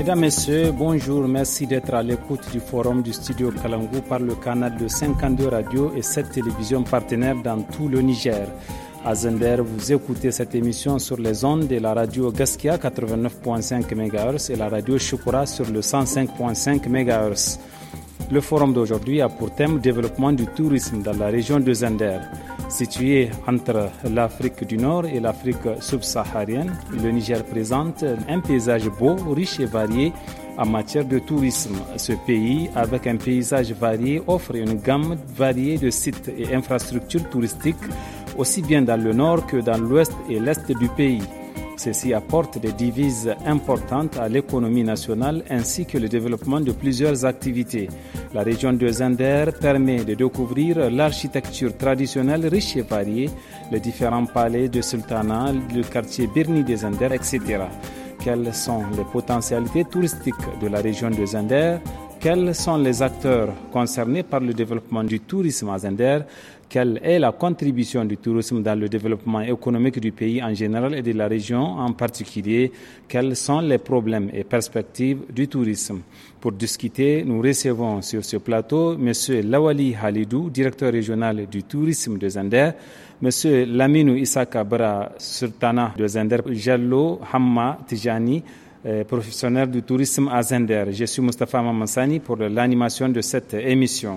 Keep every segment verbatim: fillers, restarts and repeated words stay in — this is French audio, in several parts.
Mesdames, Messieurs, bonjour. Merci d'être à l'écoute du forum du studio Kalangou par le canal de cinquante-deux radios et sept télévisions partenaires dans tout le Niger. À Zender, vous écoutez cette émission sur les ondes de la radio Gaskia quatre-vingt-neuf virgule cinq mégahertz et la radio Shukura sur le cent cinq virgule cinq mégahertz. Le forum d'aujourd'hui a pour thème développement du tourisme dans la région de Zender. Situé entre l'Afrique du Nord et l'Afrique subsaharienne, le Niger présente un paysage beau, riche et varié en matière de tourisme. Ce pays, avec un paysage varié, offre une gamme variée de sites et infrastructures touristiques, aussi bien dans le nord que dans l'ouest et l'est du pays. Ceci apporte des divises importantes à l'économie nationale ainsi que le développement de plusieurs activités. La région de Zender permet de découvrir l'architecture traditionnelle riche et variée, les différents palais de sultanat, le quartier Birni de Zender, et cetera. Quelles sont les potentialités touristiques de la région de Zender? Quels sont les acteurs concernés par le développement du tourisme à Zender? Quelle est la contribution du tourisme dans le développement économique du pays en général et de la région en particulier? Quels sont les problèmes et perspectives du tourisme? Pour discuter, nous recevons sur ce plateau M. Lawali Halidou, directeur régional du tourisme de Zender, M. Laminou Issaka Bra Sultana de Zender, Jallo Hamma Tijani, professionnel du tourisme à Zender. Je suis Moustapha Mamansani pour l'animation de cette émission.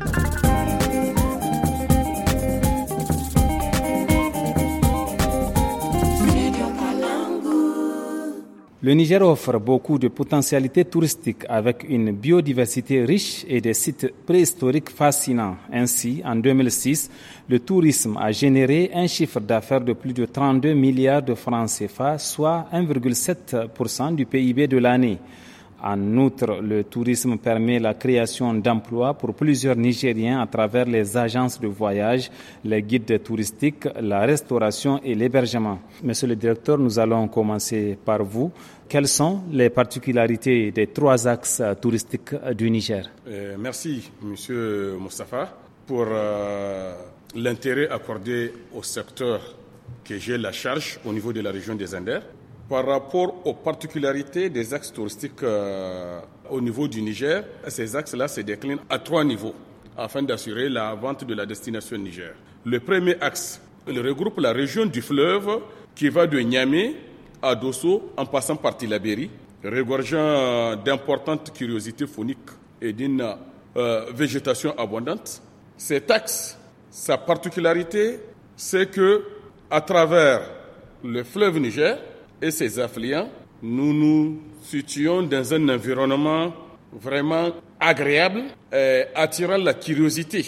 Le Niger offre beaucoup de potentialités touristiques avec une biodiversité riche et des sites préhistoriques fascinants. Ainsi, en deux mille six, le tourisme a généré un chiffre d'affaires de plus de trente-deux milliards de francs C F A, soit un virgule sept pour cent du P I B de l'année. En outre, le tourisme permet la création d'emplois pour plusieurs Nigériens à travers les agences de voyage, les guides touristiques, la restauration et l'hébergement. Monsieur le directeur, nous allons commencer par vous. Quelles sont les particularités des trois axes touristiques du Niger? euh, Merci, Monsieur Moustapha, pour euh, l'intérêt accordé au secteur que j'ai la charge au niveau de la région des Zender. Par rapport aux particularités des axes touristiques euh, au niveau du Niger, ces axes-là se déclinent à trois niveaux afin d'assurer la vente de la destination Niger. Le premier axe, il regroupe la région du fleuve qui va de Niamey à Dosso en passant par Tillabéri, regorgeant d'importantes curiosités fauniques et d'une euh, végétation abondante. Cet axe, sa particularité, c'est que à travers le fleuve Niger et ses affluents, nous nous situons dans un environnement vraiment agréable, et attirant la curiosité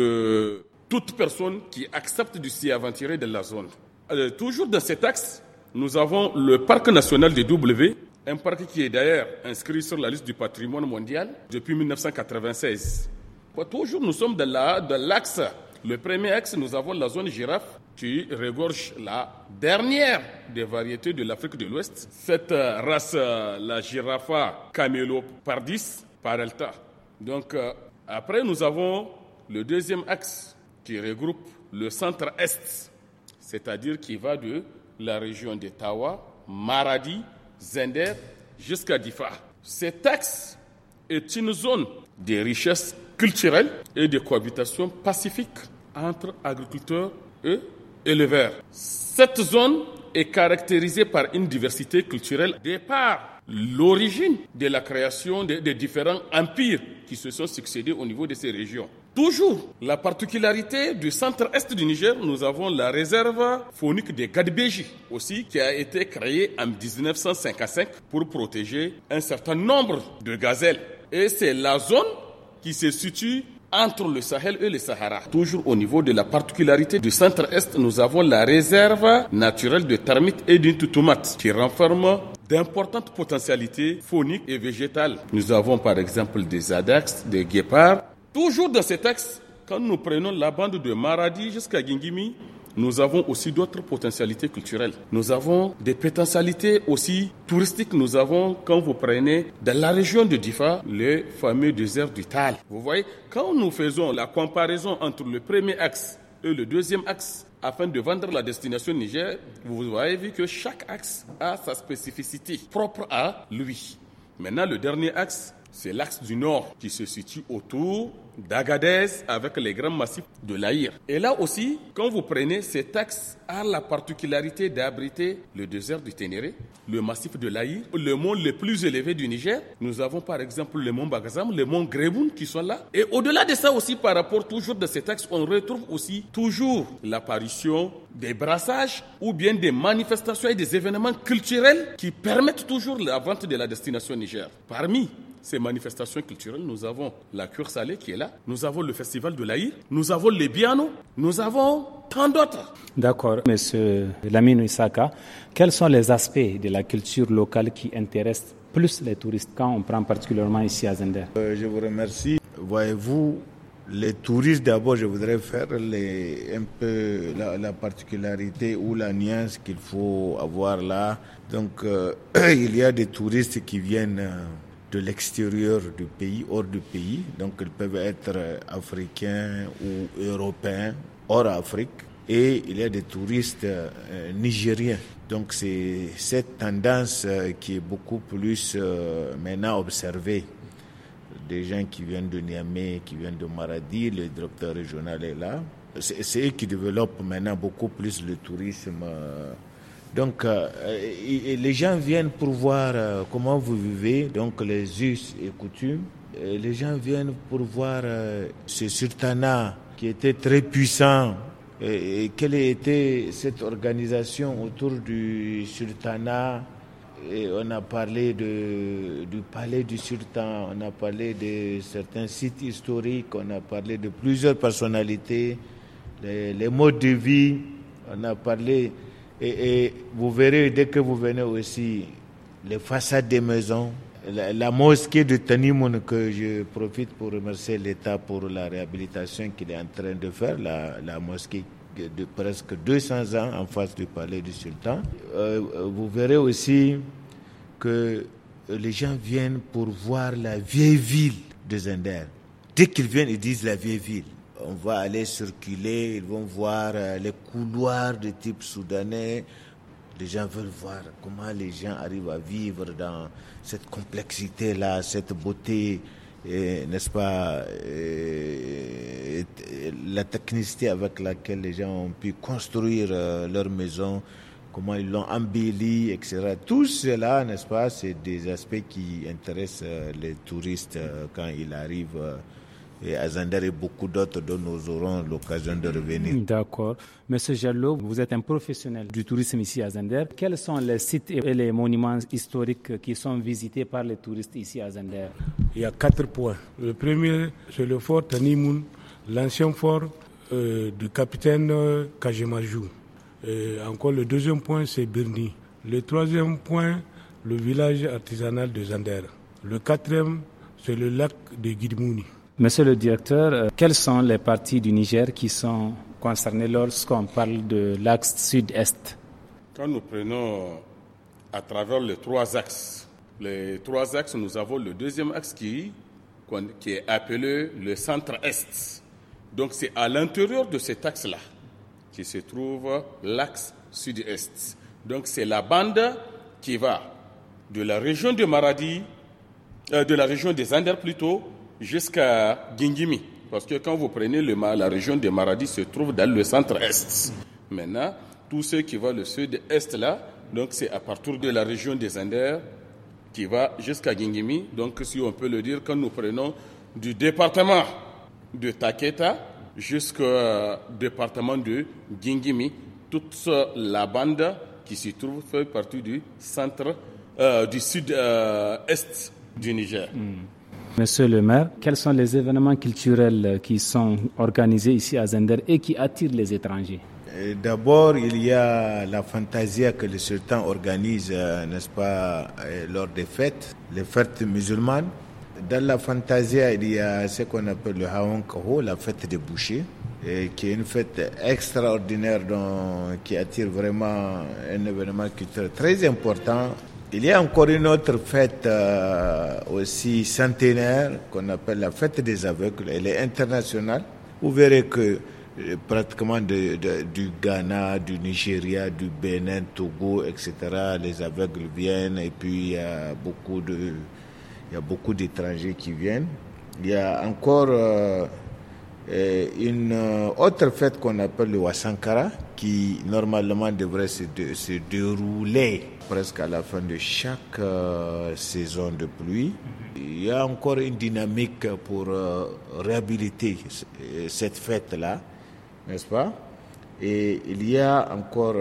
de toute personne qui accepte de s'y aventurer dans la zone. Alors, toujours dans cet axe, nous avons le parc national de W, un parc qui est d'ailleurs inscrit sur la liste du patrimoine mondial depuis dix-neuf cent quatre-vingt-seize. Toujours nous sommes dans, la, dans l'axe. Le premier axe, nous avons la zone girafe qui regorge la dernière des variétés de l'Afrique de l'Ouest. Cette race, la Giraffa camelopardis parelta. Donc, euh, après, nous avons le deuxième axe qui regroupe le centre-est, c'est-à-dire qui va de la région de Tawa, Maradi, Zender jusqu'à Difa. Cet axe est une zone de richesse culturelle et de cohabitation pacifique entre agriculteurs et éleveurs. Cette zone est caractérisée par une diversité culturelle de par l'origine de la création des de différents empires qui se sont succédés au niveau de ces régions. Toujours, la particularité du centre-est du Niger, nous avons la réserve faunique de Gadbeji aussi, qui a été créée en dix-neuf cent cinquante-cinq pour protéger un certain nombre de gazelles. Et c'est la zone qui se situe entre le Sahel et le Sahara. Toujours au niveau de la particularité du centre-est, nous avons la réserve naturelle de termites et d'intoutomates qui renferme d'importantes potentialités fauniques et végétales. Nous avons par exemple des adax, des guépards. Toujours dans cet axe, quand nous prenons la bande de Maradi jusqu'à Gingimi, nous avons aussi d'autres potentialités culturelles. Nous avons des potentialités aussi touristiques. Nous avons, quand vous prenez dans la région de Difa, le fameux désert du Tal. Vous voyez, quand nous faisons la comparaison entre le premier axe et le deuxième axe, afin de vendre la destination Niger, vous avez vu que chaque axe a sa spécificité propre à lui. Maintenant, le dernier axe, c'est l'axe du nord qui se situe autour d'Agadez avec les grands massifs de l'Aïr. Et là aussi, quand vous prenez cet axe, a la particularité d'abriter le désert du Ténéré, le massif de l'Aïr, le mont le plus élevé du Niger. Nous avons par exemple le mont Bagazam, le mont Greboun qui sont là. Et au-delà de ça aussi, par rapport toujours de cet axe, on retrouve aussi toujours l'apparition des brassages ou bien des manifestations et des événements culturels qui permettent toujours la vente de la destination Niger. Parmi ces manifestations culturelles, nous avons la cure salée qui est là, nous avons le festival de l'Aïr, nous avons les Bianos, nous avons tant d'autres. D'accord. Monsieur Lamine Issaka, quels sont les aspects de la culture locale qui intéressent plus les touristes quand on prend particulièrement ici à Zender? euh, Je vous remercie. Voyez-vous, les touristes, d'abord, je voudrais faire les, un peu la, la particularité ou la nuance qu'il faut avoir là. Donc, euh, il y a des touristes qui viennent euh, de l'extérieur du pays, hors du pays. Donc, ils peuvent être africains ou européens, hors Afrique. Et il y a des touristes euh, nigériens. Donc, c'est cette tendance euh, qui est beaucoup plus euh, maintenant observée. Des gens qui viennent de Niamey, qui viennent de Maradi, le directeur régional est là. C'est, c'est eux qui développent maintenant beaucoup plus le tourisme. Donc, euh, et, et les gens viennent pour voir euh, comment vous vivez, donc les us et coutumes. Et les gens viennent pour voir euh, ce sultanat qui était très puissant. Et, et quelle était cette organisation autour du sultanat? Et on a parlé de, du palais du sultan, on a parlé de certains sites historiques, on a parlé de plusieurs personnalités, les, les modes de vie, on a parlé, et, et vous verrez dès que vous venez aussi, les façades des maisons, la, la mosquée de Tanimoun, que je profite pour remercier l'État pour la réhabilitation qu'il est en train de faire, la, la mosquée de presque deux cents ans en face du palais du sultan. Euh, vous verrez aussi que les gens viennent pour voir la vieille ville de Zender. Dès qu'ils viennent, ils disent la vieille ville. On va aller circuler, ils vont voir les couloirs de type soudanais. Les gens veulent voir comment les gens arrivent à vivre dans cette complexité-là, cette beauté. Et, n'est-ce pas, et, et, la technicité avec laquelle les gens ont pu construire euh, leur maison, comment ils l'ont embellie, et cetera. Tout cela, n'est-ce pas, c'est des aspects qui intéressent euh, les touristes euh, quand ils arrivent euh, et à Zender et beaucoup d'autres dont nous aurons l'occasion de revenir. D'accord. Monsieur Jallo, vous êtes un professionnel du tourisme ici à Zender. Quels sont les sites et les monuments historiques qui sont visités par les touristes ici à Zender? Il y a quatre points. Le premier, c'est le fort Tanimoun, l'ancien fort euh, du capitaine euh, Kajemajou. Et encore le deuxième point, c'est Birni. Le troisième point, le village artisanal de Zender. Le quatrième, c'est le lac de Guidmouni. Monsieur le directeur, euh, quelles sont les parties du Niger qui sont concernées lorsqu'on parle de l'axe sud-est? Quand nous prenons à travers les trois axes, les trois axes, nous avons le deuxième axe qui, qui est appelé le centre-est. Donc c'est à l'intérieur de cet axe-là qui se trouve l'axe sud-est. Donc c'est la bande qui va de la région de Maradi, euh, de la région des Anders plutôt, jusqu'à Gingimi. Parce que quand vous prenez le, la région de Maradi se trouve dans le centre-est. Maintenant, tous ceux qui vont le sud-est là, donc c'est à partir de la région des Anders qui va jusqu'à Gingimi. Donc si on peut le dire, quand nous prenons du département de Taketa jusqu'au département de Gingimi, toute la bande qui se trouve fait partie du centre, euh, du sud-est euh, du Niger. Mm. Monsieur le maire, quels sont les événements culturels qui sont organisés ici à Zender et qui attirent les étrangers? D'abord, il y a la fantasia que le sultan organise, n'est-ce pas, lors des fêtes, les fêtes musulmanes. Dans la fantasia, il y a ce qu'on appelle le Hawan Kaho, la fête des bouchers, et qui est une fête extraordinaire donc, qui attire vraiment un événement culturel très important. Il y a encore une autre fête euh, aussi centenaire qu'on appelle la fête des aveugles. Elle est internationale. Vous verrez que euh, pratiquement de, de, du Ghana, du Nigeria, du Bénin, Togo, et cetera, les aveugles viennent et puis il y a beaucoup de, Il y a beaucoup d'étrangers qui viennent. Il y a encore euh, une autre fête qu'on appelle le Wasankara, qui normalement devrait se, de, se dérouler presque à la fin de chaque euh, saison de pluie. Il y a encore une dynamique pour euh, réhabiliter cette fête-là, n'est-ce pas? Et il y a encore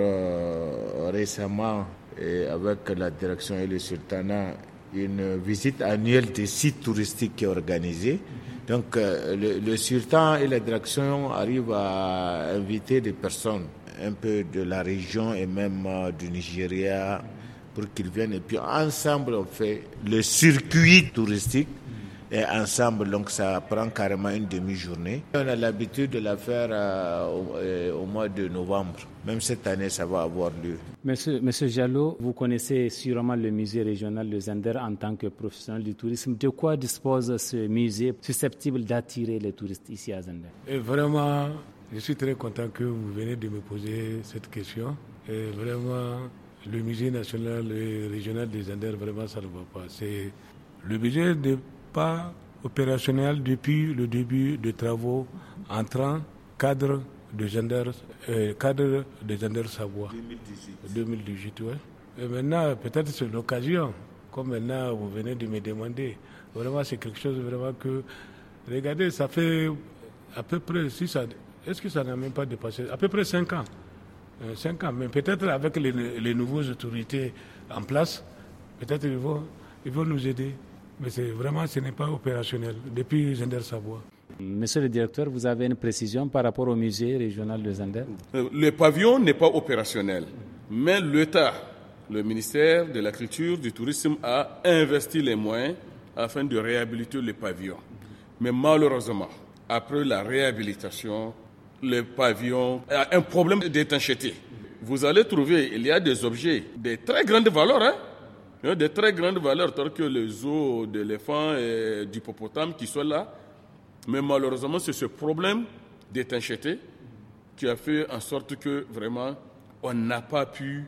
euh, récemment, et avec la direction et le sultanat, une visite annuelle des sites touristiques qui est organisée. Donc euh, le, le sultan et la direction arrivent à inviter des personnes un peu de la région et même euh, du Nigeria pour qu'ils viennent. Et puis ensemble, on fait le circuit touristique. Et ensemble, donc ça prend carrément une demi-journée. On a l'habitude de la faire euh, au, euh, au mois de novembre. Même cette année, ça va avoir lieu. Monsieur, Monsieur Diallo, vous connaissez sûrement le musée régional de Zender en tant que professionnel du tourisme. De quoi dispose ce musée susceptible d'attirer les touristes ici à Zender? Et vraiment, je suis très content que vous venez de me poser cette question. Et vraiment, le musée national et régional de Zender, vraiment, ça ne va pas. C'est le musée de pas opérationnel depuis le début des travaux entrant cadre de Zender, euh, cadre de Zender Savoie. deux mille dix-huit. deux mille dix-huit, ouais. Et maintenant, peut-être c'est l'occasion, comme maintenant vous venez de me demander. Vraiment, c'est quelque chose vraiment que, regardez, ça fait à peu près, si ça, est-ce que ça n'a même pas dépassé, à peu près cinq ans. Euh, cinq ans, mais peut-être avec les, les nouvelles autorités en place, peut-être ils vont, ils vont nous aider. Mais c'est, vraiment, ce n'est pas opérationnel depuis Zender Savoie. Monsieur le directeur, vous avez une précision par rapport au musée régional de Zender? Le pavillon n'est pas opérationnel, mais l'État, le ministère de la Culture, du Tourisme a investi les moyens afin de réhabiliter le pavillon. Mais malheureusement, après la réhabilitation, le pavillon a un problème d'étanchéité. Vous allez trouver, il y a des objets de très grande valeur, hein? Il y a de très grandes valeurs, telles que les os de l'éléphant et d'hippopotame qui sont là. Mais malheureusement, c'est ce problème d'étanchéité qui a fait en sorte que vraiment, on n'a pas pu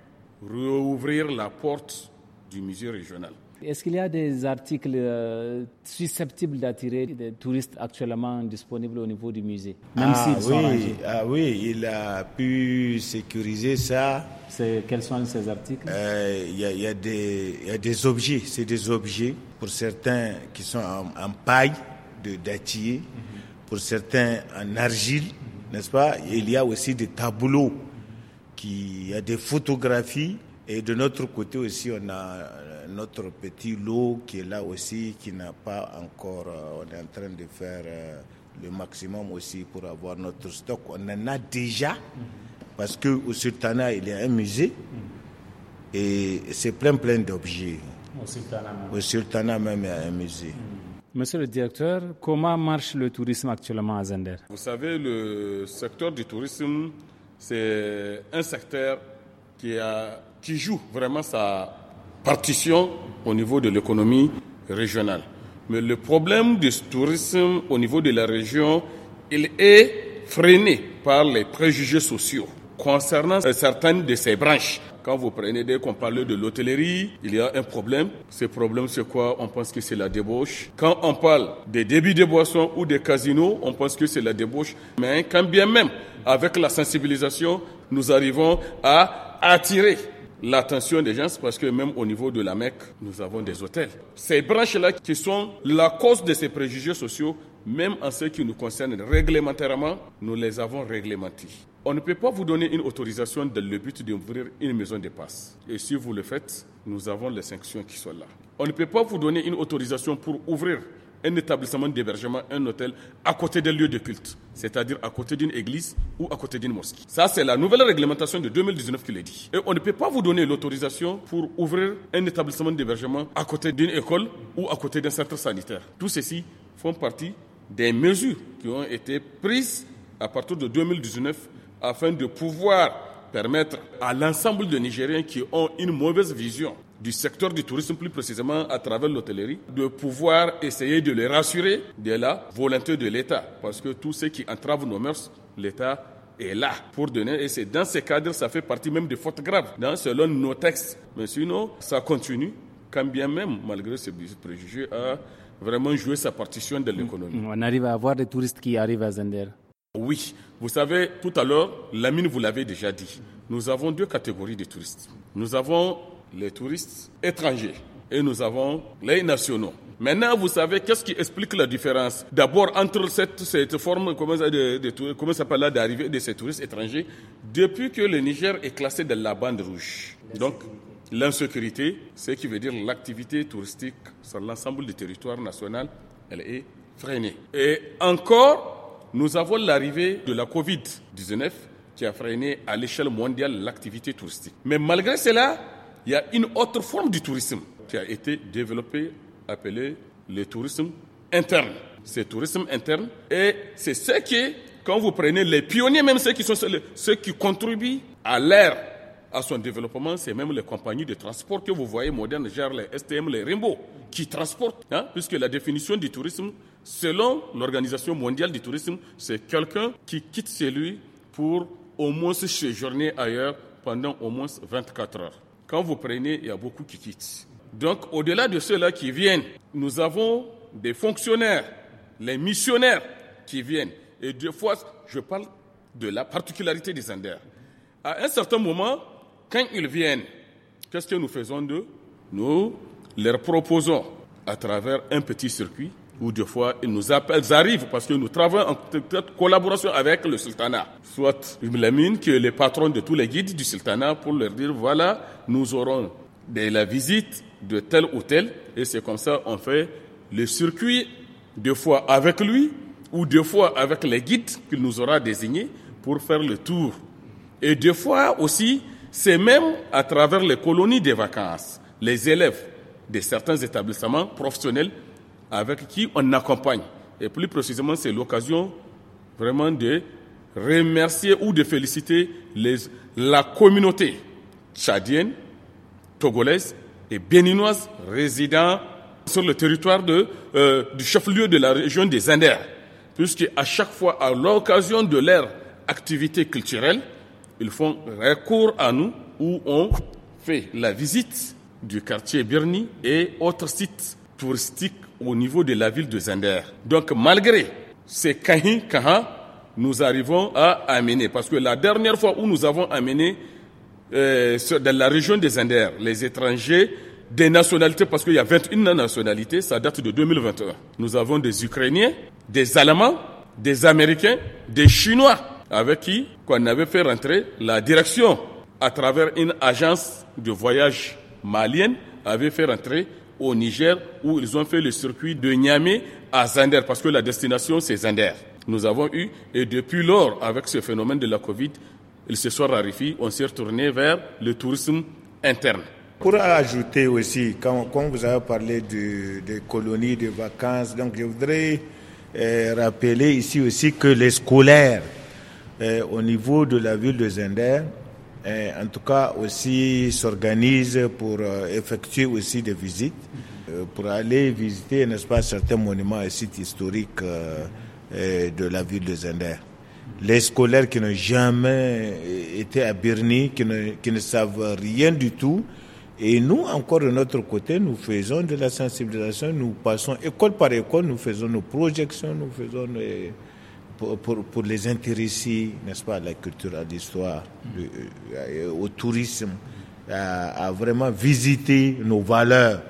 rouvrir la porte du musée régional. Est-ce qu'il y a des articles euh, susceptibles d'attirer des touristes actuellement disponibles au niveau du musée, même ah, s'ils sont oui, rangés? Ah oui, il a pu sécuriser ça. C'est, quels sont ces articles? Il euh, y, y, y a des objets, c'est des objets pour certains qui sont en, en paille de dattier, mm-hmm. pour certains en argile, mm-hmm. n'est-ce pas? Et il y a aussi des tableaux, qui, il y a des photographies. Et de notre côté aussi, on a notre petit lot qui est là aussi, qui n'a pas encore... On est en train de faire le maximum aussi pour avoir notre stock. On en a déjà, parce qu'au Sultanat, il y a un musée, et c'est plein plein d'objets. Au Sultanat même. Au Sultanat même, il y a un musée. Monsieur le directeur, comment marche le tourisme actuellement à Zender? Vous savez, le secteur du tourisme, c'est un secteur qui a... qui joue vraiment sa partition au niveau de l'économie régionale. Mais le problème du tourisme au niveau de la région, il est freiné par les préjugés sociaux concernant certaines de ces branches. Quand vous prenez, dès qu'on parle de l'hôtellerie, il y a un problème. Ce problème, c'est quoi? On pense que c'est la débauche. Quand on parle des débits de boissons ou des casinos, on pense que c'est la débauche. Mais quand bien même, avec la sensibilisation, nous arrivons à attirer l'attention des gens, parce que même au niveau de la Mecque, nous avons des hôtels. Ces branches-là qui sont la cause de ces préjugés sociaux, même en ce qui nous concerne réglementairement, nous les avons réglementés. On ne peut pas vous donner une autorisation dans le but d'ouvrir une maison de passe. Et si vous le faites, nous avons les sanctions qui sont là. On ne peut pas vous donner une autorisation pour ouvrir un établissement d'hébergement, un hôtel, à côté d'un lieu de culte, c'est-à-dire à côté d'une église ou à côté d'une mosquée. Ça, c'est la nouvelle réglementation de deux mille dix-neuf qui le dit. Et on ne peut pas vous donner l'autorisation pour ouvrir un établissement d'hébergement à côté d'une école ou à côté d'un centre sanitaire. Tout ceci font partie des mesures qui ont été prises à partir de deux mille dix-neuf afin de pouvoir permettre à l'ensemble de Nigériens qui ont une mauvaise vision du secteur du tourisme, plus précisément à travers l'hôtellerie, de pouvoir essayer de les rassurer de la volonté de l'État. Parce que tout ce qui entrave nos mœurs, l'État est là pour donner. Et c'est dans ces cadres, ça fait partie même des fautes graves, dans, selon nos textes. Mais sinon, ça continue. quand bien même, malgré ces préjugés, a vraiment joué sa partition de l'économie. On arrive à avoir des touristes qui arrivent à Zender. Oui, vous savez, tout à l'heure, Lamine vous l'avait déjà dit, nous avons deux catégories de touristes. Nous avons les touristes étrangers et nous avons les nationaux. Maintenant, vous savez, qu'est-ce qui explique la différence? D'abord, entre cette, cette forme, comment ça, de, de, comment ça s'appelle là, d'arrivée de ces touristes étrangers, depuis que le Niger est classé dans la bande rouge. Donc, l'insécurité, ce qui veut dire l'activité touristique sur l'ensemble du territoire national, elle est freinée. Et encore, nous avons l'arrivée de la covid dix-neuf qui a freiné à l'échelle mondiale l'activité touristique. Mais malgré cela, il y a une autre forme du tourisme qui a été développée, appelée le tourisme interne. C'est le tourisme interne et c'est ce qui, quand vous prenez les pionniers, même ceux qui, sont, ceux qui contribuent à l'ère, à son développement, c'est même les compagnies de transport que vous voyez modernes, genre les S T M, les Rainbow, qui transportent, hein, puisque la définition du tourisme, selon l'Organisation mondiale du tourisme, c'est quelqu'un qui quitte chez lui pour au moins séjourner ailleurs pendant au moins vingt-quatre heures. Quand vous prenez, il y a beaucoup qui quittent. Donc, au-delà de ceux-là qui viennent, nous avons des fonctionnaires, les missionnaires qui viennent. Et deux fois, je parle de la particularité des Zender. À un certain moment, quand ils viennent, qu'est-ce que nous faisons d'eux? Nous leur proposons, à travers un petit circuit, ou deux fois, ils nous appellent, ils arrivent, parce que nous travaillons en collaboration avec le sultanat. Soit Lamine, qui est le patron de tous les guides du sultanat, pour leur dire, voilà, nous aurons de la visite de tel ou tel, et c'est comme ça on fait le circuit, deux fois avec lui, ou deux fois avec les guides qu'il nous aura désignés pour faire le tour. Et deux fois aussi, c'est même à travers les colonies de vacances, les élèves de certains établissements professionnels avec qui on accompagne. Et plus précisément, c'est l'occasion vraiment de remercier ou de féliciter les, la communauté tchadienne, togolaise et béninoise résidant sur le territoire de, euh, du chef-lieu de la région des Zender, puisqu'à chaque fois, à l'occasion de leur activité culturelle, ils font recours à nous où on fait la visite du quartier Birni et autres sites touristiques au niveau de la ville de Zender. Donc, malgré ces kahin kaha, nous arrivons à amener, parce que la dernière fois où nous avons amené euh, dans la région des Zender, les étrangers des nationalités, parce qu'il y a vingt et une nationalités, ça date de deux mille vingt et un. Nous avons des Ukrainiens, des Allemands, des Américains, des Chinois, avec qui qu'on avait fait rentrer la direction à travers une agence de voyage malienne, avait fait rentrer au Niger, où ils ont fait le circuit de Niamey à Zender, parce que la destination c'est Zender. Nous avons eu, et depuis lors, avec ce phénomène de la Covid, ils se sont raréfiés, on s'est retourné vers le tourisme interne. Pour ajouter aussi, quand, quand vous avez parlé de, de colonies de vacances, donc je voudrais euh, rappeler ici aussi que les scolaires euh, au niveau de la ville de Zender, euh, en tout cas aussi s'organisent pour euh, effectuer aussi des visites, euh, pour aller visiter, n'est-ce pas, certains monuments et sites historiques euh, euh, de la ville de Zender. Les scolaires qui n'ont jamais été à Birni, qui ne, qui ne savent rien du tout. Et nous, encore de notre côté, nous faisons de la sensibilisation, nous passons école par école, nous faisons nos projections, nous faisons les, pour, pour, pour les intéresser, n'est-ce pas, à la culture, à l'histoire, au tourisme, à, à vraiment visiter nos valeurs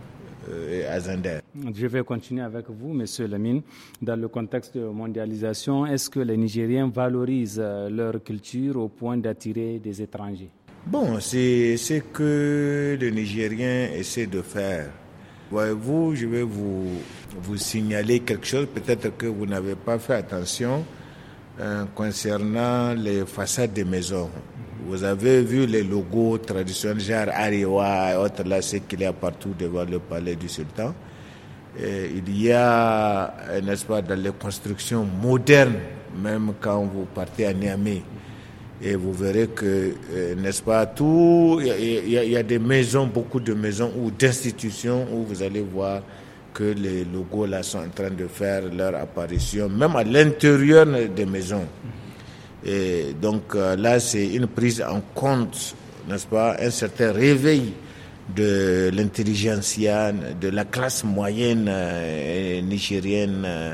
à Zender. Je vais continuer avec vous, Monsieur Lamine. Dans le contexte de mondialisation, est-ce que les Nigériens valorisent leur culture au point d'attirer des étrangers? Bon, c'est ce que les Nigériens essaient de faire. Voyez-vous, je vais vous, vous signaler quelque chose, peut-être que vous n'avez pas fait attention, euh, concernant les façades des maisons. Vous avez vu les logos traditionnels, genre Ariwa et autres, là, c'est qu'il y a partout devant le palais du sultan. Et il y a, n'est-ce pas, dans les constructions modernes, même quand vous partez à Niamey, et vous verrez que, euh, n'est-ce pas, tout, il y, y, y a des maisons, beaucoup de maisons ou d'institutions où vous allez voir que les logos là sont en train de faire leur apparition, même à l'intérieur des maisons. Et donc euh, là, c'est une prise en compte, n'est-ce pas, un certain réveil de l'intelligentsia, de la classe moyenne euh, nigérienne euh,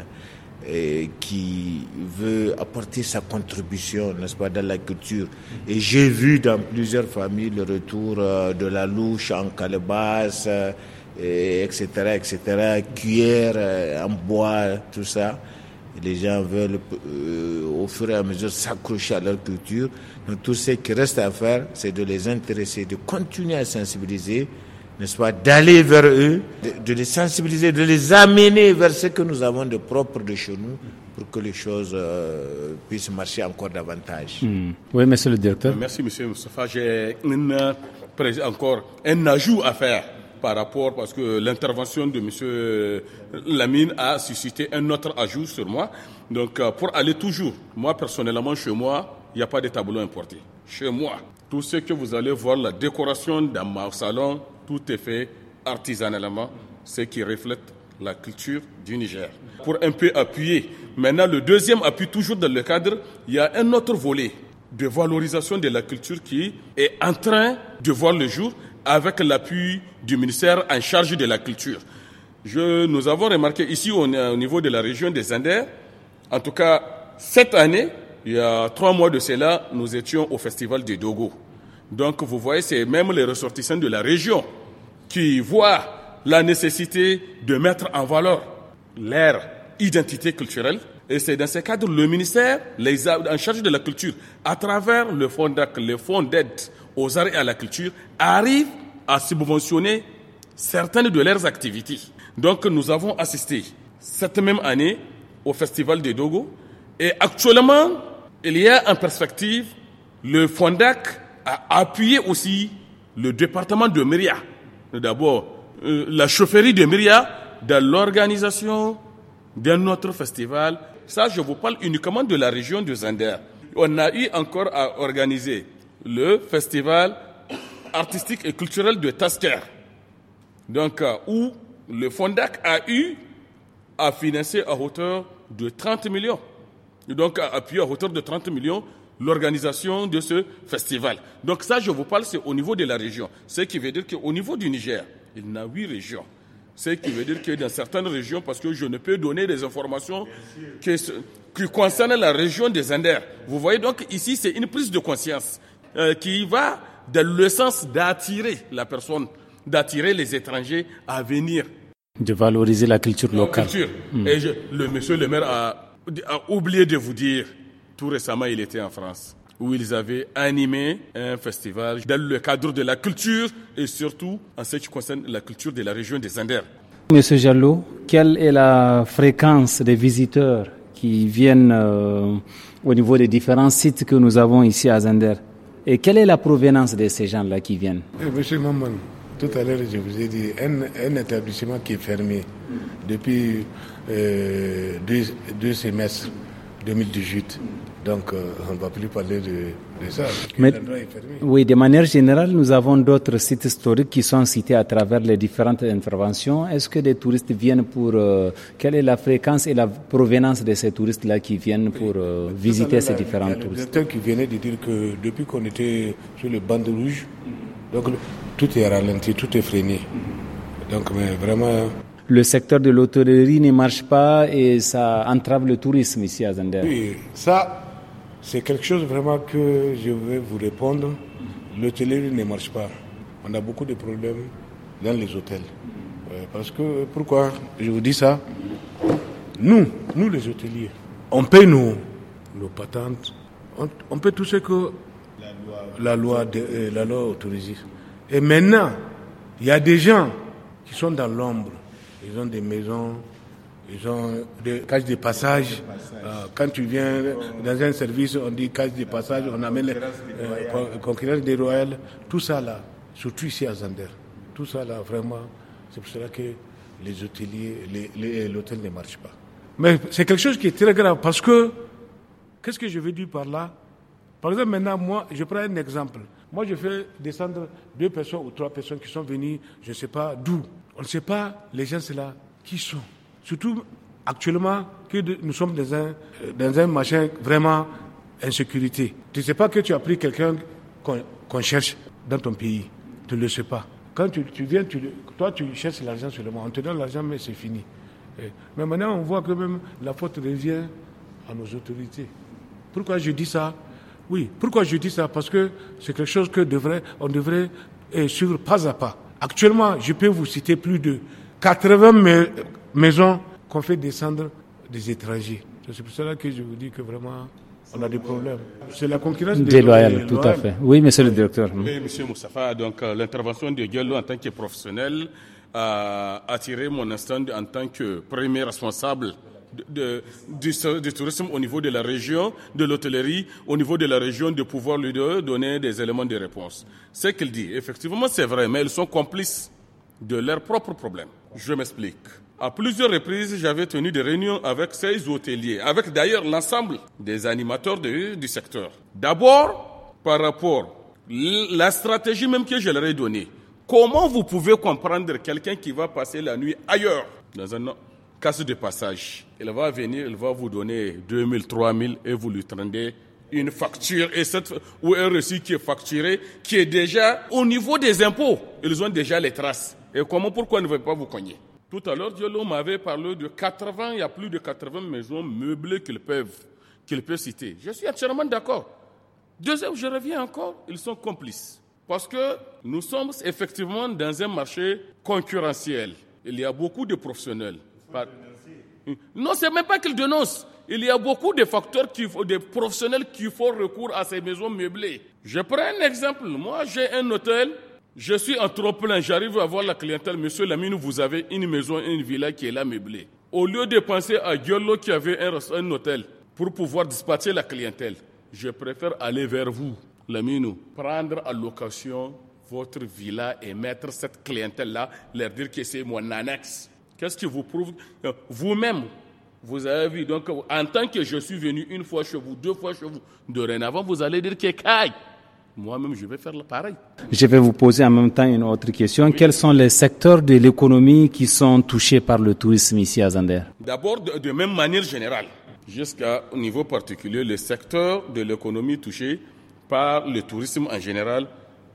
et qui veut apporter sa contribution, n'est-ce pas, dans la culture. Et j'ai vu dans plusieurs familles le retour euh, de la louche en calebasse, euh, et etc., et cetera, cuillère euh, en bois, tout ça. Et les gens veulent, euh, au fur et à mesure, s'accrocher à leur culture. Donc tout ce qui reste à faire, c'est de les intéresser, de continuer à sensibiliser, n'est-ce pas, d'aller vers eux, de, de les sensibiliser, de les amener vers ce que nous avons de propre de chez nous pour que les choses euh, puissent marcher encore davantage. Mmh. Oui, monsieur le directeur. Merci, monsieur Moustapha. J'ai une, encore un ajout à faire par rapport, parce que l'intervention de monsieur Lamine a suscité un autre ajout sur moi. Donc, pour aller toujours, moi, personnellement, chez moi, il n'y a pas de tableau importé. Chez moi, tout ce que vous allez voir, la décoration dans mon salon, tout est fait artisanalement, ce qui reflète la culture du Niger. Pour un peu appuyer, maintenant le deuxième appui, toujours dans le cadre, il y a un autre volet de valorisation de la culture qui est en train de voir le jour avec l'appui du ministère en charge de la culture. Je, nous avons remarqué ici au, au niveau de la région des Anders, en tout cas cette année, il y a trois mois de cela, nous étions au festival de Dogo. Donc vous voyez, c'est même les ressortissants de la région qui voient la nécessité de mettre en valeur leur identité culturelle. Et c'est dans ce cadre le ministère, les, en charge de la culture, à travers le fonds d'A C, le fonds d'aide aux arts et à la culture, arrive à subventionner certaines de leurs activités. Donc nous avons assisté cette même année au festival de Dogo. Et actuellement, il y a en perspective, le FONDAC a appuyé aussi le département de Myria. D'abord, euh, la chaufferie de Myria dans l'organisation d'un autre festival. Ça, je vous parle uniquement de la région de Zander. On a eu encore à organiser le festival artistique et culturel de Tasker. Donc, euh, où le FONDAC a eu à financer à hauteur de trente millions. Donc, à appuyer à hauteur de trente millions l'organisation de ce festival. Donc ça, je vous parle, c'est au niveau de la région. Ce qui veut dire qu'au niveau du Niger, il y a huit régions. Ce qui veut dire que dans certaines régions, parce que je ne peux donner des informations qui, qui concernent la région des Anders. Vous voyez donc ici, c'est une prise de conscience euh, qui va dans le sens d'attirer la personne, d'attirer les étrangers à venir. De valoriser la culture locale. La culture. Mmh. Et je, le monsieur le maire a, a oublié de vous dire, tout récemment, il était en France, où ils avaient animé un festival dans le cadre de la culture et surtout en ce qui concerne la culture de la région des Anders. Monsieur Jallo, quelle est la fréquence des visiteurs qui viennent euh, au niveau des différents sites que nous avons ici à Zander? Et quelle est la provenance de ces gens-là qui viennent? Eh, monsieur Maman, tout à l'heure, je vous ai dit, un, un établissement qui est fermé depuis euh, deux, deux semestres, deux mille dix-huit. Donc, euh, on ne va plus parler de, de ça. Mais, oui, de manière générale, nous avons d'autres sites historiques qui sont cités à travers les différentes interventions. Est-ce que des touristes viennent pour... Euh, quelle est la fréquence et la provenance de ces touristes-là qui viennent pour euh, visiter ces différents touristes? Il y a le directeur qui venait de dire que depuis qu'on était sur le banc rouge, donc tout est ralenti, tout est freiné. Donc, mais vraiment... Le secteur de l'hôtellerie ne marche pas et ça entrave le tourisme ici à Zander. Oui, ça, c'est quelque chose vraiment que je vais vous répondre. L'hôtellerie ne marche pas. On a beaucoup de problèmes dans les hôtels. Parce que, pourquoi je vous dis ça? Nous, nous les hôteliers, on paye nos, nos patentes, on, on paye tout ce que la loi, la loi, de, euh, la loi autorise. Et maintenant, il y a des gens qui sont dans l'ombre. Ils ont des maisons, ils ont des cages de passage. Euh, quand tu viens dans un service, on dit cage de passage, on amène les euh, concurrence des royales. Tout ça là, surtout ici à Zander. Tout ça là, vraiment, c'est pour cela que les hôteliers, les, les, l'hôtel ne marche pas. Mais c'est quelque chose qui est très grave parce que, qu'est-ce que je veux dire par là? Par exemple, maintenant, moi, je prends un exemple. Moi, je fais descendre deux personnes ou trois personnes qui sont venues, je ne sais pas d'où. On ne sait pas, les gens, c'est là, qui sont. Surtout, actuellement, que de, nous sommes dans un, dans un machin vraiment insécurité. Tu ne sais pas que tu as pris quelqu'un qu'on, qu'on cherche dans ton pays. Tu ne le sais pas. Quand tu, tu viens, tu, toi tu cherches l'argent seulement, on te donne l'argent mais c'est fini. Et, mais maintenant on voit que même la faute revient à nos autorités. Pourquoi je dis ça? Oui, pourquoi je dis ça? Parce que c'est quelque chose que devrait, on devrait eh, suivre pas à pas. Actuellement, je peux vous citer plus de quatre-vingts ma- maisons qu'on fait descendre des étrangers. C'est pour cela que je vous dis que vraiment, on a des problèmes. C'est la concurrence déloyale, tout à fait. Oui, monsieur le directeur. Oui, monsieur Moustapha, donc euh, l'intervention de Diallo en tant que professionnel a attiré mon instant en tant que premier responsable de, de, du, du tourisme au niveau de la région, de l'hôtellerie, au niveau de la région, de pouvoir lui donner des éléments de réponse. Ce qu'il dit, effectivement, c'est vrai, mais ils sont complices de leurs propres problèmes. Je m'explique. À plusieurs reprises, j'avais tenu des réunions avec ces hôteliers, avec d'ailleurs l'ensemble des animateurs de, du secteur. D'abord, par rapport à la stratégie même que je leur ai donnée. Comment vous pouvez comprendre quelqu'un qui va passer la nuit ailleurs, dans un casse de passage? Il va venir, il va vous donner deux mille, trois mille et vous lui tendez une facture et cette, ou un reçu qui est facturé, qui est déjà au niveau des impôts. Ils ont déjà les traces. Et comment, pourquoi ne veut pas vous cogner? Tout à l'heure, Diallo m'avait parlé de quatre-vingts, il y a plus de quatre-vingts maisons meublées qu'ils peuvent, qu'ils peuvent citer. Je suis entièrement d'accord. Deuxième, je reviens encore, ils sont complices. Parce que nous sommes effectivement dans un marché concurrentiel. Il y a beaucoup de professionnels. Par... Non, c'est même pas qu'ils dénoncent. Il y a beaucoup de facteurs, qui, de professionnels qui font recours à ces maisons meublées. Je prends un exemple. Moi, j'ai un hôtel. Je suis en trop plein, j'arrive à voir la clientèle. Monsieur Lamine, vous avez une maison, une villa qui est là meublée. Au lieu de penser à Diallo qui avait un, un hôtel pour pouvoir dispatcher la clientèle, je préfère aller vers vous, Lamine, prendre à location votre villa et mettre cette clientèle-là, leur dire que c'est mon annexe. Qu'est-ce qui vous prouve? Vous-même, vous avez vu. Donc, en tant que je suis venu une fois chez vous, deux fois chez vous, dorénavant, vous allez dire que caille. Moi-même, je vais faire le pareil. Je vais vous poser en même temps une autre question. Oui. Quels sont les secteurs de l'économie qui sont touchés par le tourisme ici à Zander? D'abord, de, de même manière générale, jusqu'au niveau particulier, les secteurs de l'économie touchés par le tourisme en général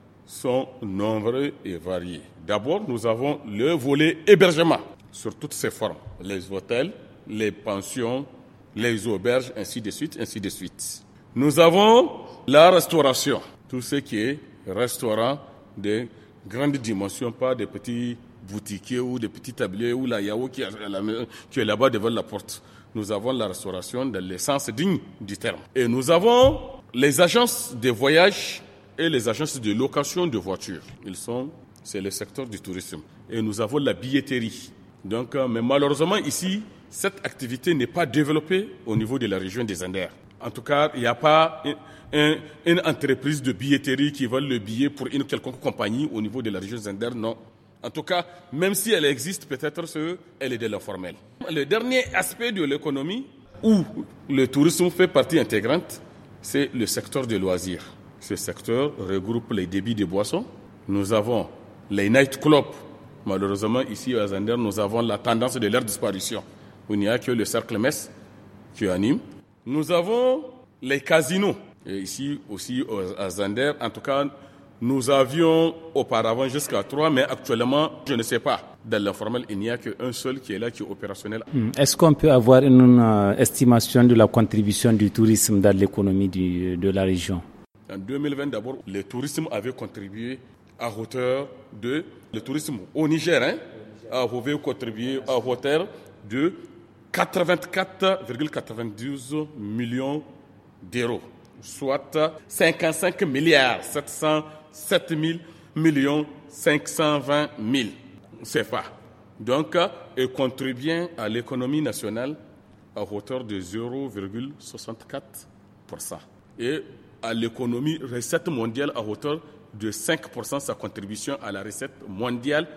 sont nombreux et variés. D'abord, nous avons le volet hébergement sur toutes ses formes. Les hôtels, les pensions, les auberges, ainsi de suite, ainsi de suite. Nous avons la restauration. Tout ce qui est restaurant de grande dimension, pas des petits boutiquiers ou des petits tabliers ou la Yahoo qui est là-bas devant la porte. Nous avons la restauration dans le sens digne du terme. Et nous avons les agences de voyage et les agences de location de voitures. Ils sont, c'est le secteur du tourisme. Et nous avons la billetterie. Donc, mais malheureusement ici, cette activité n'est pas développée au niveau de la région des Anders. En tout cas, il n'y a pas une, une, une entreprise de billetterie qui vend le billet pour une quelconque compagnie au niveau de la région Zander, non. En tout cas, même si elle existe, peut-être elle est de l'informel. Le dernier aspect de l'économie où le tourisme fait partie intégrante, c'est le secteur des loisirs. Ce secteur regroupe les débits de boissons. Nous avons les night clubs. Malheureusement, ici à Zander, nous avons la tendance de leur disparition. Il n'y a que le cercle mess qui anime. Nous avons les casinos. Et ici aussi à Zander, en tout cas, nous avions auparavant jusqu'à trois, mais actuellement, je ne sais pas. Dans l'informel, il n'y a qu'un seul qui est là, qui est opérationnel. Est-ce qu'on peut avoir une euh, estimation de la contribution du tourisme dans l'économie du, de la région? En deux mille vingt, d'abord, le tourisme avait contribué à hauteur de... Le tourisme au Niger, hein, avait contribué à hauteur de quatre-vingt-quatre virgule quatre-vingt-douze millions d'euros, soit cinquante-cinq milliards sept cent sept mille millions cinq cent vingt mille C F A. Donc, il contribue à l'économie nationale à hauteur de zéro virgule soixante-quatre pour cent et à l'économie recette mondiale à hauteur de cinq pour cent sa contribution à la recette mondiale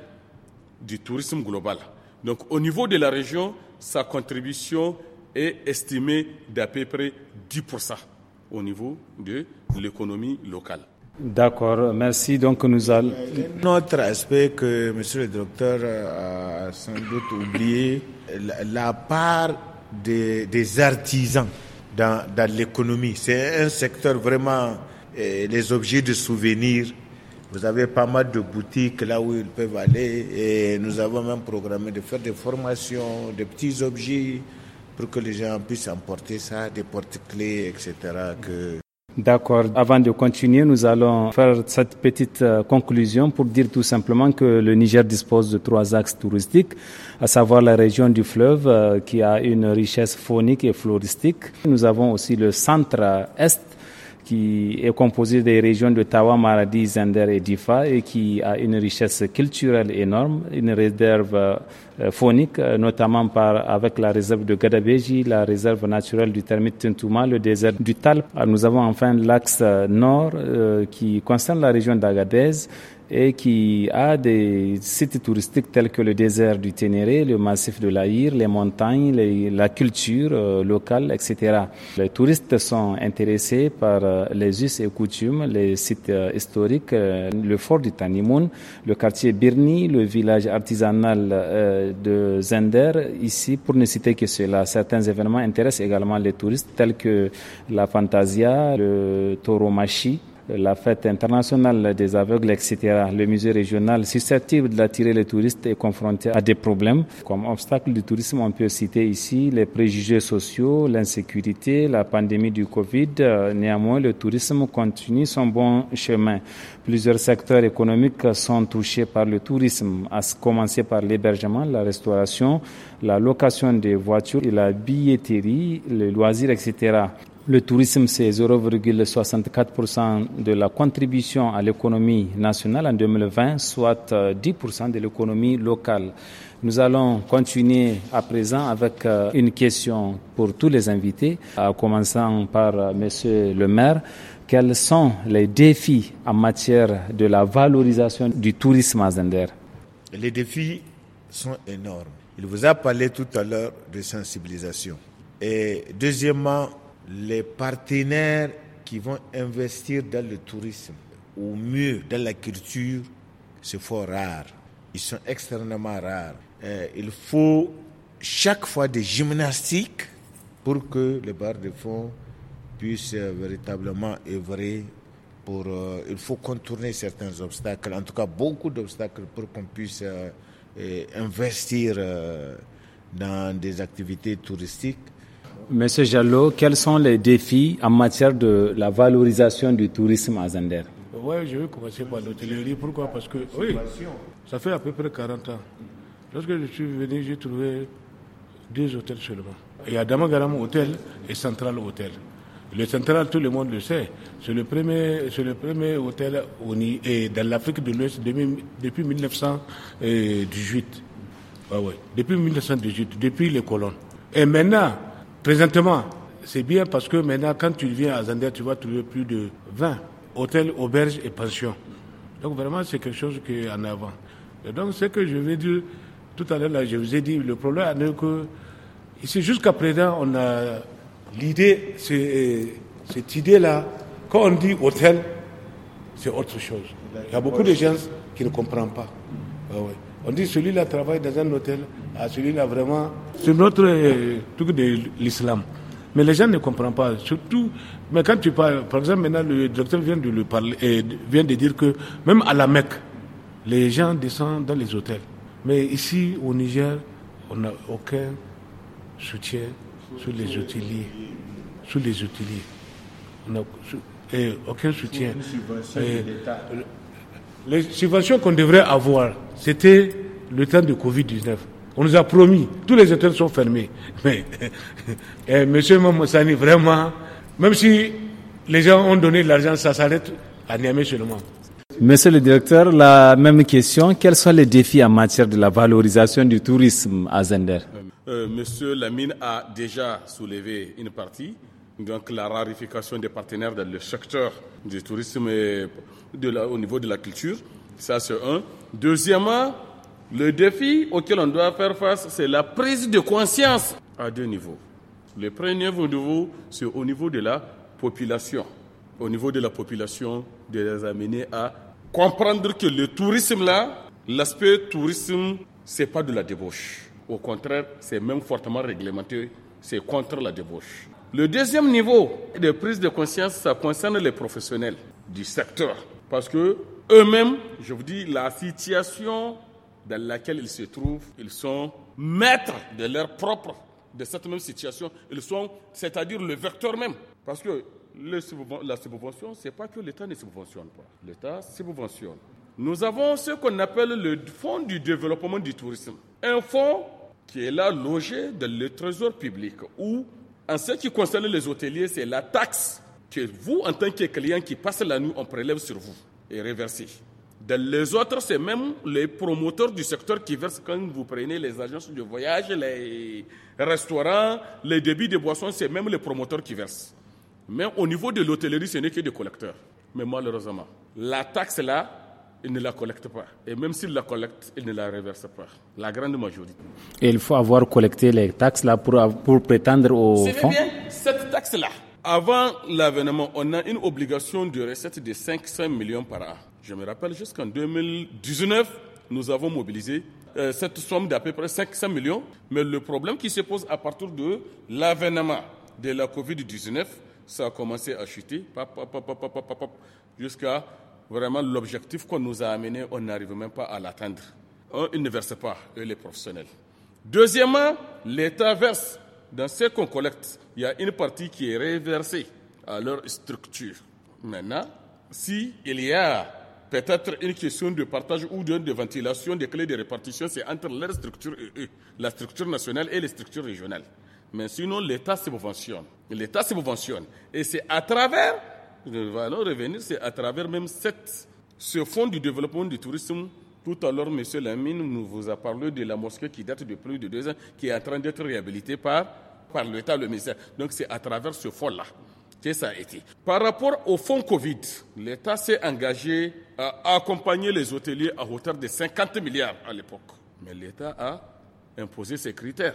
du tourisme global. Donc, au niveau de la région, sa contribution est estimée d'à peu près dix pour cent au niveau de l'économie locale. D'accord, merci. Donc, nous allons... Un autre aspect que monsieur le docteur a sans doute oublié, la, la part des, des artisans dans, dans l'économie. C'est un secteur vraiment, eh, les objets de souvenirs, Vous avez pas mal de boutiques là où ils peuvent aller et nous avons même programmé de faire des formations, des petits objets pour que les gens puissent emporter ça, des porte-clés, et cetera. Que... D'accord. Avant de continuer, nous allons faire cette petite euh, conclusion pour dire tout simplement que le Niger dispose de trois axes touristiques, à savoir la région du fleuve euh, qui a une richesse faunique et floristique. Nous avons aussi le centre-est qui est composé des régions de Tawa, Maradi, Zender et Difa et qui a une richesse culturelle énorme, une réserve euh, faunique, euh, notamment par, avec la réserve de Gadabeji, la réserve naturelle du termite Tintouma, le désert du Talp. Nous avons enfin l'axe nord euh, qui concerne la région d'Agadez et qui a des sites touristiques tels que le désert du Ténéré, le massif de l'Aïr, les montagnes, les, la culture euh, locale, et cetera. Les touristes sont intéressés par euh, les us et coutumes, les sites euh, historiques, euh, le fort du Tanimoun, le quartier Birni, le village artisanal euh, de Zender. Ici, pour ne citer que cela, certains événements intéressent également les touristes tels que la Fantasia, le Tauromachi, la fête internationale des aveugles, et cetera. Le musée régional susceptible d'attirer les touristes est confronté à des problèmes. Comme obstacle du tourisme, on peut citer ici les préjugés sociaux, l'insécurité, la pandémie du Covid. Néanmoins, le tourisme continue son bon chemin. Plusieurs secteurs économiques sont touchés par le tourisme, à commencer par l'hébergement, la restauration, la location des voitures, et la billetterie, les loisirs, et cetera. Le tourisme, c'est zéro virgule soixante-quatre pour cent de la contribution à l'économie nationale en deux mille vingt, soit dix pour cent de l'économie locale. Nous allons continuer à présent avec une question pour tous les invités, en commençant par Monsieur le maire. Quels sont les défis en matière de la valorisation du tourisme à Zender? Les défis sont énormes. Il vous a parlé tout à l'heure de sensibilisation. Et deuxièmement, les partenaires qui vont investir dans le tourisme, ou mieux dans la culture, c'est fort rare. Ils sont extrêmement rares. Euh, il faut chaque fois des gymnastiques pour que les barres de fonds puissent euh, véritablement œuvrer. Pour, euh, il faut contourner certains obstacles, en tout cas beaucoup d'obstacles pour qu'on puisse euh, euh, investir euh, dans des activités touristiques. Monsieur Jallo, quels sont les défis en matière de la valorisation du tourisme à Zender? Oui, je vais commencer par l'hôtellerie. Pourquoi? Parce que oui, ça fait à peu près quarante ans. Lorsque je suis venu, j'ai trouvé deux hôtels seulement. Il y a Damagaram Hôtel et Central Hôtel. Le Central, tout le monde le sait, c'est le premier, c'est le premier hôtel et dans l'Afrique de l'Ouest depuis, depuis mille neuf cent dix-huit. Ah ouais, depuis mille neuf cent dix-huit, depuis les colons. Et maintenant, présentement, c'est bien parce que maintenant, quand tu viens à Zender, tu vas trouver plus de vingt hôtels, auberges et pensions. Donc vraiment, c'est quelque chose qui est en avant. Et donc, ce que je vais dire tout à l'heure, là, je vous ai dit, le problème est que ici, jusqu'à présent, on a l'idée, c'est, cette idée-là, quand on dit hôtel, c'est autre chose. Il y a beaucoup de gens qui ne comprennent pas. Ah ouais. On dit celui-là travaille dans un hôtel, ah, celui-là vraiment, c'est notre euh, truc de l'islam. Mais les gens ne comprennent pas. Surtout, mais quand tu parles, par exemple, maintenant le docteur vient de le parler, et vient de dire que même à la Mecque, les gens descendent dans les hôtels. Mais ici, au Niger, on n'a aucun soutien sur les hôteliers. Sur les hôteliers. On n'a et aucun soutien. Et, les subventions qu'on devrait avoir, c'était le temps de covid dix-neuf. On nous a promis, tous les hôtels sont fermés. Mais, et monsieur Mamoussani, vraiment, même si les gens ont donné de l'argent, ça s'arrête à Niamey seulement. Monsieur le directeur, la même question. Quels sont les défis en matière de la valorisation du tourisme à Zender? euh, Monsieur Lamine a déjà soulevé une partie. Donc la rarification des partenaires dans le secteur du tourisme et de la, au niveau de la culture, ça c'est un. Deuxièmement, le défi auquel on doit faire face, c'est la prise de conscience à deux niveaux. Le premier niveau, c'est au niveau de la population. Au niveau de la population, de les amener à comprendre que le tourisme là, l'aspect tourisme, c'est pas de la débauche. Au contraire, c'est même fortement réglementé, c'est contre la débauche. Le deuxième niveau de prise de conscience, ça concerne les professionnels du secteur. Parce que eux-mêmes, je vous dis, la situation dans laquelle ils se trouvent, ils sont maîtres de leur propre, de cette même situation. Ils sont, c'est-à-dire le vecteur même. Parce que le, la subvention, ce n'est pas que l'État ne subventionne pas. L'État subventionne. Nous avons ce qu'on appelle le Fonds du développement du tourisme. Un fonds qui est là logé dans le trésor public, où, en ce qui concerne les hôteliers, c'est la taxe que vous, en tant que client qui passe la nuit, on prélève sur vous et réversé. Dans les autres, c'est même les promoteurs du secteur qui versent quand vous prenez les agences de voyage, les restaurants, les débits de boissons, c'est même les promoteurs qui versent. Mais au niveau de l'hôtellerie, ce n'est que des collecteurs. Mais malheureusement, la taxe là, ils ne la collectent pas. Et même s'ils la collectent, ils ne la reversent pas. La grande majorité. Et il faut avoir collecté les taxes là pour, pour prétendre au c'est fonds. C'est bien, cette taxe là. Avant l'avènement, on a une obligation de recette de cinq cents millions par an. Je me rappelle jusqu'en deux mille dix-neuf, nous avons mobilisé euh, cette somme d'à peu près cinq cents millions. Mais le problème qui se pose à partir de l'avènement de la covid dix-neuf, ça a commencé à chuter pop, pop, pop, pop, pop, pop, jusqu'à vraiment l'objectif qu'on nous a amené, on n'arrive même pas à l'atteindre. Un, ils ne versent pas, eux les professionnels. Deuxièmement, l'État verse. Dans ce qu'on collecte, il y a une partie qui est reversée à leur structure. Maintenant, s'il y a peut-être une question de partage ou de, de ventilation des clés de répartition, c'est entre leur structure et eux, la structure nationale et les structures régionales. Mais sinon, l'État subventionne. L'État subventionne. Et c'est à travers, nous allons revenir, c'est à travers même cette, ce fonds du développement du tourisme. Tout à l'heure, M. Lamine nous vous a parlé de la mosquée qui date de plus de deux ans, qui est en train d'être réhabilitée par, par l'État, le ministère. Donc, c'est à travers ce fonds-là que ça a été. Par rapport au fonds Covid, l'État s'est engagé à accompagner les hôteliers à hauteur de cinquante milliards à l'époque. Mais l'État a imposé ses critères.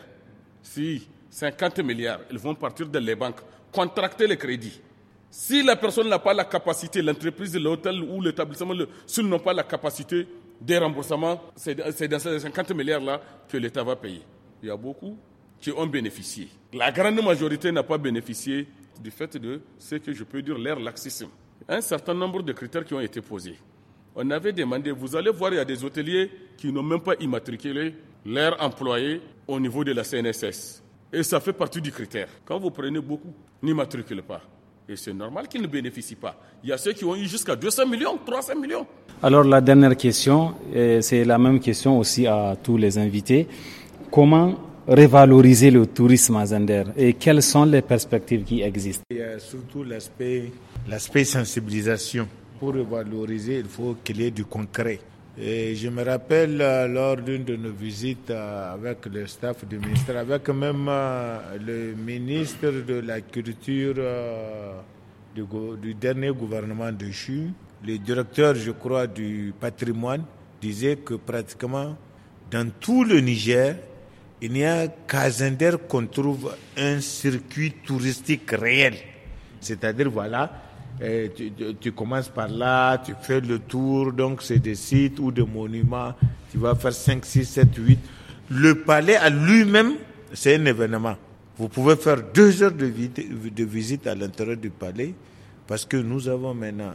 Si cinquante milliards, ils vont partir dans les banques, contracter les crédits. Si la personne n'a pas la capacité, l'entreprise, l'hôtel ou l'établissement, le, s'ils n'ont pas la capacité des remboursements, c'est, c'est dans ces cinquante milliards-là que l'État va payer. Il y a beaucoup qui ont bénéficié. La grande majorité n'a pas bénéficié du fait de ce que je peux dire leur laxisme. Un certain nombre de critères qui ont été posés. On avait demandé, vous allez voir, il y a des hôteliers qui n'ont même pas immatriculé leurs employés au niveau de la C N S S. Et ça fait partie du critère. Quand vous prenez beaucoup, n'immatriculez pas. Et c'est normal qu'ils ne bénéficient pas. Il y a ceux qui ont eu jusqu'à deux cents millions, trois cents millions. Alors la dernière question, c'est la même question aussi à tous les invités. Comment revaloriser le tourisme à Zender et quelles sont les perspectives qui existent? Il y a surtout l'aspect, l'aspect sensibilisation. Pour revaloriser, il faut qu'il y ait du concret. Et je me rappelle euh, lors d'une de nos visites euh, avec le staff du ministère, avec même euh, le ministre de la Culture euh, du, du dernier gouvernement de Chu, le directeur, je crois, du patrimoine, disait que pratiquement dans tout le Niger, il n'y a qu'à Zender qu'on trouve un circuit touristique réel. C'est-à-dire, voilà, Et tu, tu, tu commences par là, tu fais le tour, donc c'est des sites ou des monuments, tu vas faire cinq, six, sept, huit. Le palais à lui-même, c'est un événement. Vous pouvez faire deux heures de, vid- de visite à l'intérieur du palais, parce que nous avons maintenant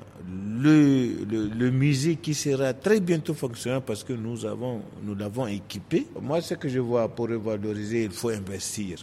le, le, le musée qui sera très bientôt fonctionnel, parce que nous, avons, nous l'avons équipé. Moi, ce que je vois pour revaloriser, il faut investir.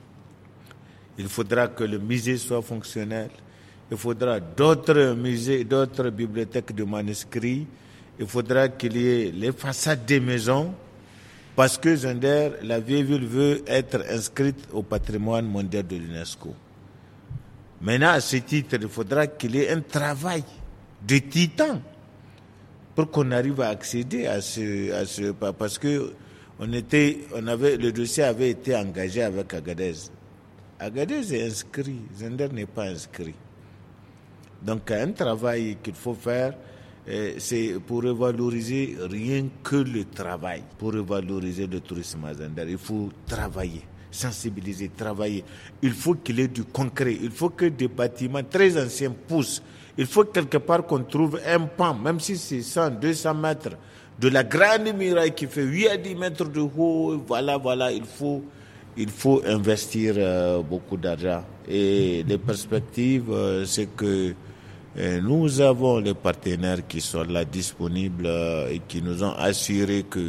Il faudra que le musée soit fonctionnel. Il faudra d'autres musées, d'autres bibliothèques de manuscrits. Il faudra qu'il y ait les façades des maisons, parce que Zender, la vieille ville, veut être inscrite au patrimoine mondial de l'UNESCO. Maintenant, à ce titre, il faudra qu'il y ait un travail de titan pour qu'on arrive à accéder à ce, à ce parce que on était, on avait, le dossier avait été engagé avec Agadez. Agadez est inscrit, Zender n'est pas inscrit. Donc, un travail qu'il faut faire, euh, c'est pour revaloriser rien que le travail. Pour revaloriser le tourisme à Zender, il faut travailler, sensibiliser, travailler. Il faut qu'il y ait du concret. Il faut que des bâtiments très anciens poussent. Il faut quelque part qu'on trouve un pan, même si c'est cent, deux cents mètres, de la grande muraille qui fait huit à dix mètres de haut. Voilà, voilà, il faut, il faut investir euh, beaucoup d'argent. Et les perspectives, euh, c'est que Et nous avons les partenaires qui sont là disponibles et qui nous ont assuré que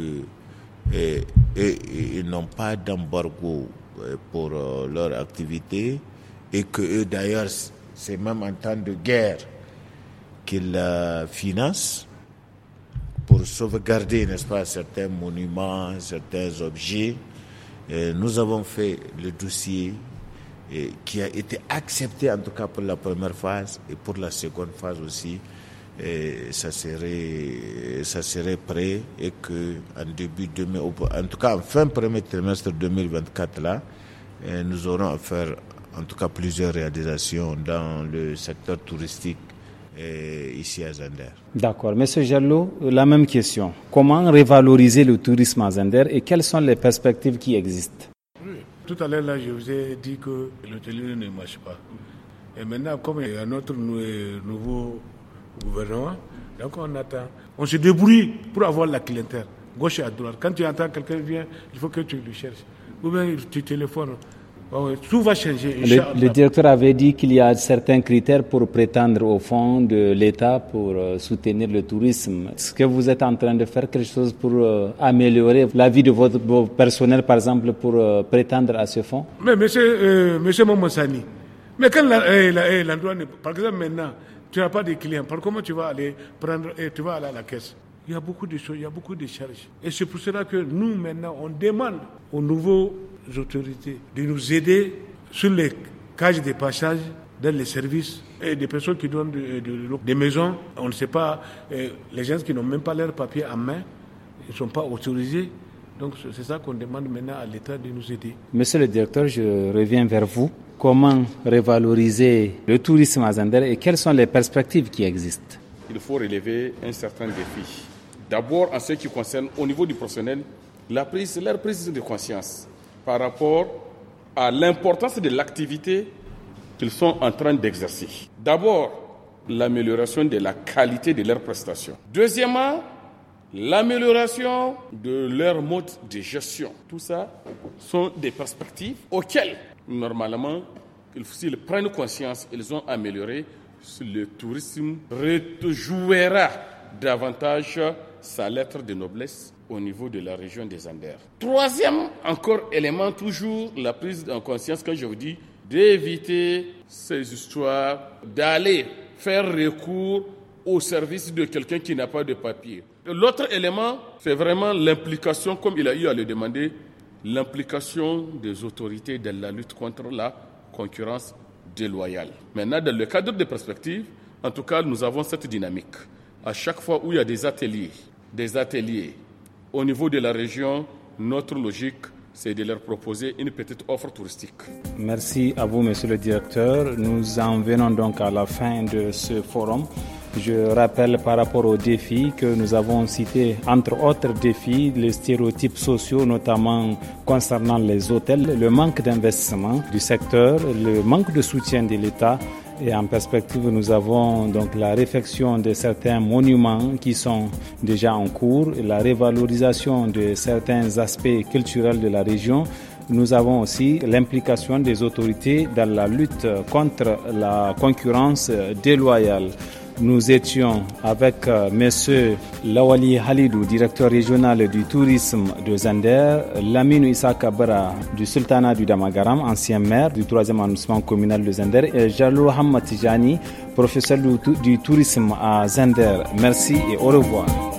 et, et, et, ils n'ont pas d'embargo pour euh, leur activité et que eux d'ailleurs c'est même en temps de guerre qu'ils euh, financent pour sauvegarder, n'est-ce pas, certains monuments, certains objets. Et nous avons fait le dossier et, qui a été accepté en tout cas pour la première phase et pour la seconde phase aussi. Et ça serait, ça serait prêt et que en début deux mille, en tout cas en fin premier trimestre deux mille vingt-quatre là, nous aurons à faire en tout cas plusieurs réalisations dans le secteur touristique et ici à Zender. D'accord. Monsieur Jallo, la même question. Comment revaloriser le tourisme à Zender et quelles sont les perspectives qui existent? Oui. Tout à l'heure, là, je vous ai dit que l'hôtellerie ne marche pas. Et maintenant, comme il y a notre nouveau gouvernement, donc on attend. On se débrouille pour avoir la clientèle, gauche et à droite. Quand tu entends quelqu'un vient, il faut que tu le cherches. Ou bien tu téléphones. Tout va changer. Le, le directeur avait dit qu'il y a certains critères pour prétendre au fonds de l'État pour euh, soutenir le tourisme. Est-ce que vous êtes en train de faire quelque chose pour euh, améliorer la vie de votre, votre personnel, par exemple, pour euh, prétendre à ce fonds? Mais monsieur, euh, monsieur Momosani, mais quand la, euh, la, euh, l'endroit n'est pas... Par exemple, maintenant, tu n'as pas de clients. Par comment tu vas aller prendre... Euh, tu vas aller à la caisse? Il y a beaucoup de choses, il y a beaucoup de charges. Et c'est pour cela que nous, maintenant, on demande aux nouveaux autorités de nous aider sur les cages de passage dans les services et des personnes qui donnent de, de, de, des maisons. On ne sait pas, les gens qui n'ont même pas leurs papiers en main, ils ne sont pas autorisés. Donc c'est ça qu'on demande maintenant à l'État de nous aider. Monsieur le directeur, je reviens vers vous. Comment revaloriser le tourisme à Zender et quelles sont les perspectives qui existent? Il faut relever un certain défi. D'abord, en ce qui concerne, au niveau du personnel, la prise, leur prise de conscience par rapport à l'importance de l'activité qu'ils sont en train d'exercer. D'abord, l'amélioration de la qualité de leurs prestations. Deuxièmement, l'amélioration de leur mode de gestion. Tout ça sont des perspectives auxquelles, normalement, s'ils prennent conscience, ils ont amélioré, le tourisme rejouera davantage sa lettre de noblesse au niveau de la région des Anders. Troisième encore élément, toujours la prise en conscience, quand je vous dis, d'éviter ces histoires, d'aller faire recours au service de quelqu'un qui n'a pas de papier. L'autre élément, c'est vraiment l'implication, comme il a eu à le demander, l'implication des autorités dans la lutte contre la concurrence déloyale. Maintenant, dans le cadre des perspectives, en tout cas, nous avons cette dynamique. À chaque fois où il y a des ateliers, des ateliers au niveau de la région, notre logique, c'est de leur proposer une petite offre touristique. Merci à vous, monsieur le directeur. Nous en venons donc à la fin de ce forum. Je rappelle par rapport aux défis que nous avons cités, entre autres défis, les stéréotypes sociaux, notamment concernant les hôtels, le manque d'investissement du secteur, le manque de soutien de l'État. Et en perspective, nous avons donc la réfection de certains monuments qui sont déjà en cours, la révalorisation de certains aspects culturels de la région. Nous avons aussi l'implication des autorités dans la lutte contre la concurrence déloyale. Nous étions avec euh, M. Lawali Halidou, directeur régional du tourisme de Zender, Lamine Issa Kabara du Sultanat du Damagaram, ancien maire du troisième arrondissement communal de Zender, et Jallo Hamad Tijani, professeur du, du tourisme à Zender. Merci et au revoir.